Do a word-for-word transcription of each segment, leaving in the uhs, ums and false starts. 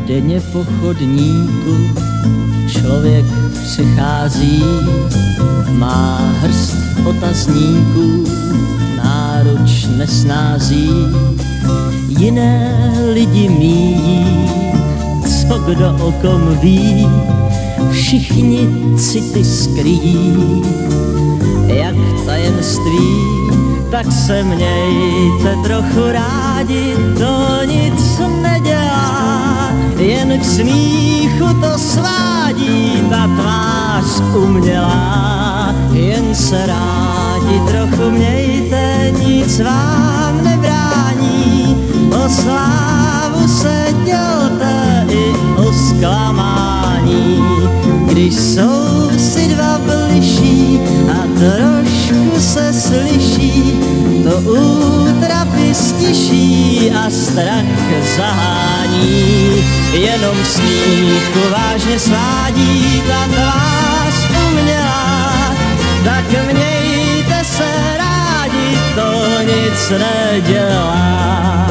Denně po chodníku člověk přechází, má hrst otazníků, náruč nesnází. Jiné lidi míjí, co kdo o kom ví, všichni city skryjí, jak tajemství. Tak se mějte trochu rádi, to nic nedělá, jen k smíchu to svádí ta tvář umělá. Jen se rádi trochu mějte, nic vám nebrání, o slávu se dělte i o zklamání. Když jsou si dva bližší a trošku se slyší, to útrapy stiší a strach zahání. Jenom smíchu vážně svádí ta tvář umělá, tak mějte se rádi, to nic nedělá.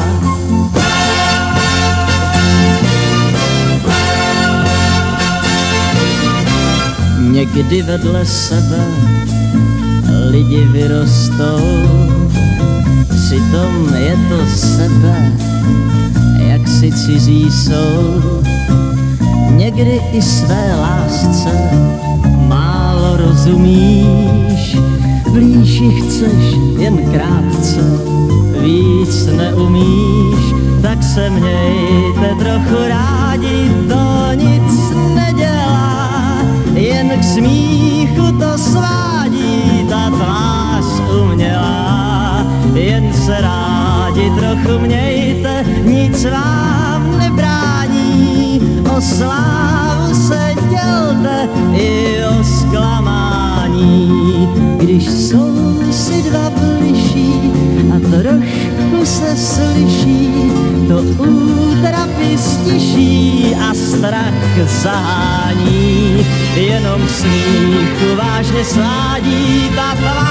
Někdy vedle sebe lidi vyrostou, přitom je to sebe, jak si cizí jsou. Někdy i své lásce málo rozumíš, blíž ji chceš jen krátce, víc neumíš. Tak se mějte trochu rádi, to nic nedělá, jen k smíchu to svádí ta tvář umělá. Jen se rádi trochu mějte, nic vám nebrání, o slávu se dělte i o zklamání. Když jsou si dva bližší a trošku se slyší, to útrapy stiší a strach zahání. Jenom smíchu vážně svádí ta tvář